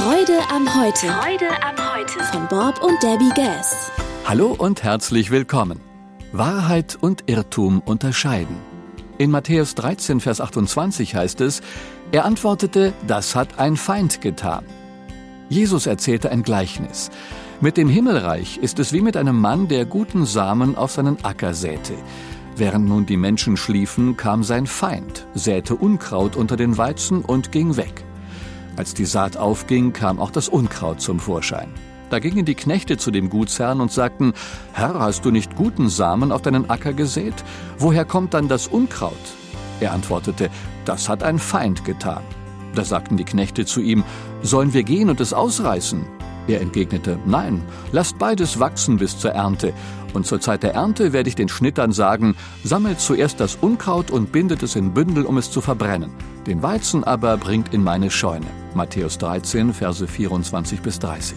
Freude am Heute. Freude am Heute. Von Bob und Debbie Gass. Hallo und herzlich willkommen. Wahrheit und Irrtum unterscheiden. In Matthäus 13, Vers 28 heißt es, er antwortete, das hat ein Feind getan. Jesus erzählte ein Gleichnis. Mit dem Himmelreich ist es wie mit einem Mann, der guten Samen auf seinen Acker säte. Während nun die Menschen schliefen, kam sein Feind, säte Unkraut unter den Weizen und ging weg. Als die Saat aufging, kam auch das Unkraut zum Vorschein. Da gingen die Knechte zu dem Gutsherrn und sagten, Herr, hast du nicht guten Samen auf deinen Acker gesät? Woher kommt dann das Unkraut? Er antwortete, das hat ein Feind getan. Da sagten die Knechte zu ihm, sollen wir gehen und es ausreißen? Er entgegnete, nein, lasst beides wachsen bis zur Ernte. Und zur Zeit der Ernte werde ich den Schnittern sagen, sammelt zuerst das Unkraut und bindet es in Bündel, um es zu verbrennen. Den Weizen aber bringt in meine Scheune. Matthäus 13, Verse 24 bis 30.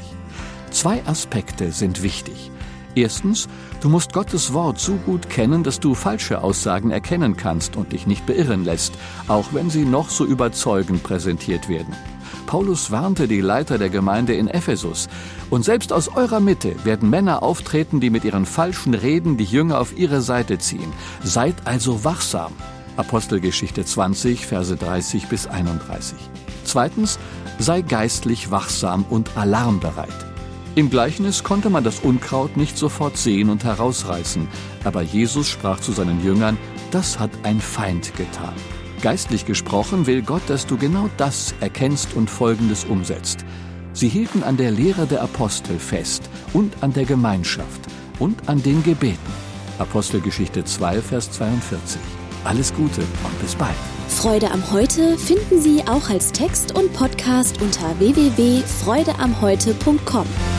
2 Aspekte sind wichtig. Erstens, du musst Gottes Wort so gut kennen, dass du falsche Aussagen erkennen kannst und dich nicht beirren lässt, auch wenn sie noch so überzeugend präsentiert werden. Paulus warnte die Leiter der Gemeinde in Ephesus. Und selbst aus eurer Mitte werden Männer auftreten, die mit ihren falschen Reden die Jünger auf ihre Seite ziehen. Seid also wachsam. Apostelgeschichte 20, Verse 30 bis 31. Zweitens, sei geistlich wachsam und alarmbereit. Im Gleichnis konnte man das Unkraut nicht sofort sehen und herausreißen, aber Jesus sprach zu seinen Jüngern, das hat ein Feind getan. Geistlich gesprochen will Gott, dass du genau das erkennst und Folgendes umsetzt. Sie hielten an der Lehre der Apostel fest und an der Gemeinschaft und an den Gebeten. Apostelgeschichte 2, Vers 42. Alles Gute und bis bald. Freude am Heute finden Sie auch als Text und Podcast unter www.freudeamheute.com.